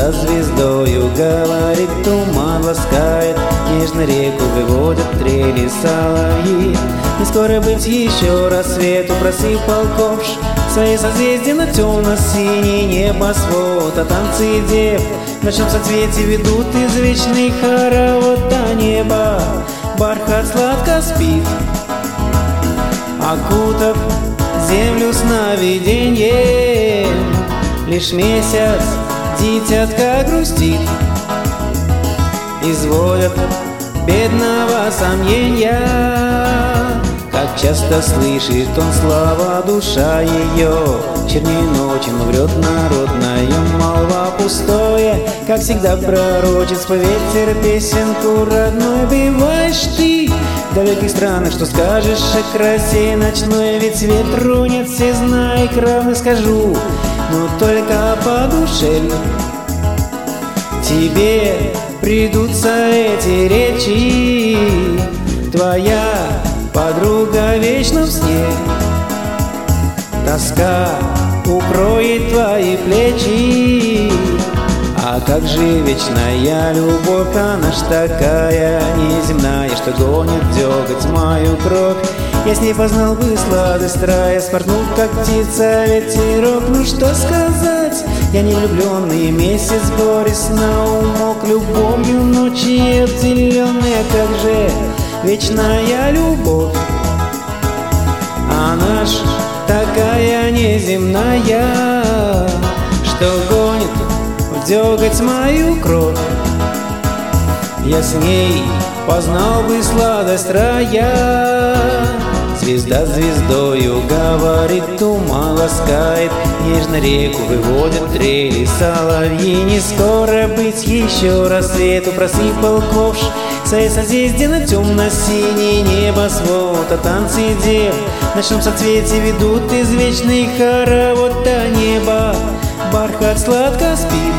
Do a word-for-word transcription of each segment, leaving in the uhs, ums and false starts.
Звезда звездою говорит, туман ласкает, нежно реку выводят трели соловьи. Не скоро быть еще рассвету просыпал ковш свои созвездия на темно-синий небосвод. А танцы дев в ночном соцветии ведут извечный хоровод до неба. Бархат сладко спит, окутав землю сновиденьем. Лишь месяц дитятка грустит, изводят бедного сомнения. Как часто слышит он слова душа ее, черней ночи, но врет народная молва пустое. Как всегда пророчество ветер песенку родной. Бываешь ты в далеких странах, что скажешь о красе ночной? Ведь ветру нет всезнайк равных, скажу, но только по душе тебе придутся эти речи. Твоя подруга вечно в сне, тоска укроет твои плечи. А как же вечная любовь, она ж такая неземная, что гонит дёготь мою кровь. Я с ней познал бы сладость рая, спорхнул как птица ветерок. Ну что сказать, я не влюбленный, месяц горестно умолк любовью ночи обделенная. Как же вечная любовь, она ж такая неземная, что гонит в дёготь мою кровь. Я с ней познал бы сладость рая. Звезда звездою говорит, туман ласкает, нежно реку выводят трели соловьи. Не скоро быть еще рассвету просыпал ковш свои созвездия на темно-синий небосвод. А танцы дев в ночном соцветии ведут извечный хоровод до неба. Бархат сладко спит,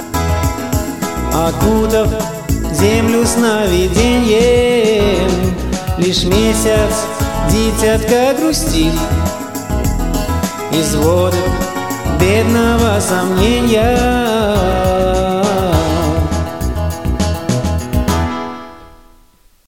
окутав землю сновиденьем. Лишь месяц дитятка грустит, изводит бедного сомнения.